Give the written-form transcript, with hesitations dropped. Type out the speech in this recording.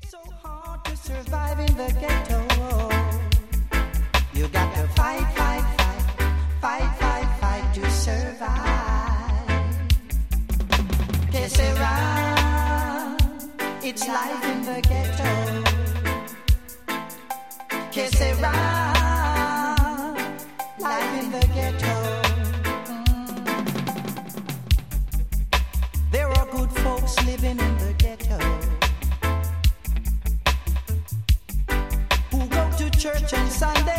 so hard to survive in the ghetto. You got to fight, fight, fight, fight, fight, fight to survive. Que sera, it's life in the ghetto. Que sera, life in the ghetto. There are good folks living in the ghetto who go to church on Sunday